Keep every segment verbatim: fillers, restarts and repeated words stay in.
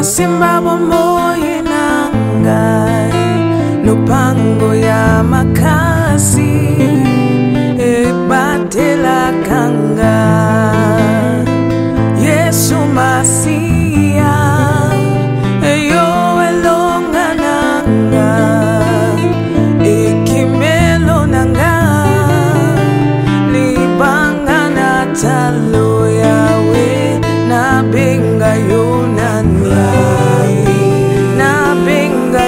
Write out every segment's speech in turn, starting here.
asimba bomoye nangai lupango ya makasi ebatela kanga Yesu Masia eyo elonga nanga ekimelo nanga libanga na talo yawe na benga yonani na benga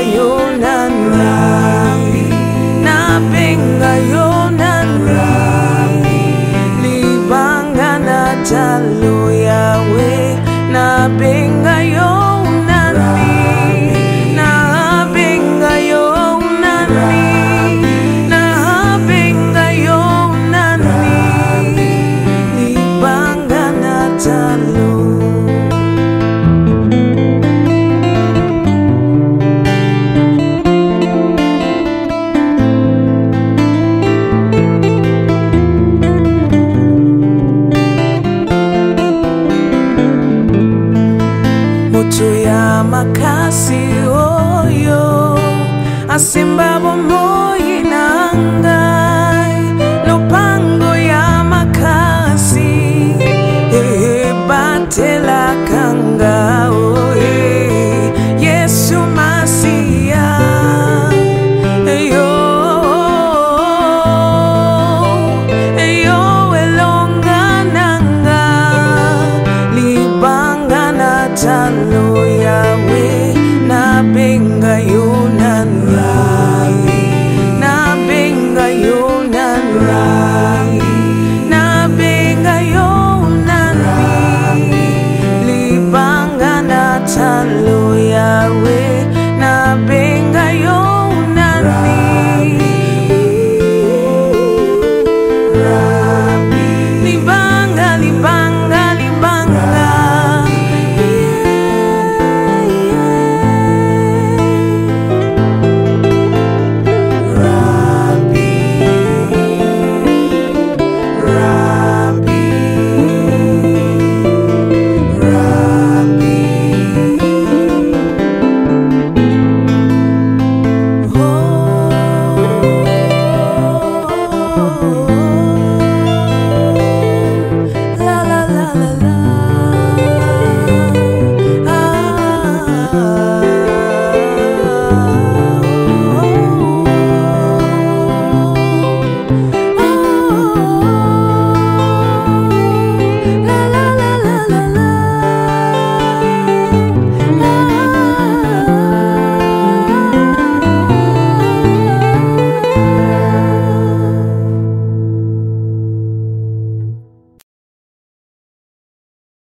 yonani na benga yonani libanga na talo yawe na benga yonani na benga yonani na benga yonani libanga na talo. Mutu ya makasi oyo asimba bomo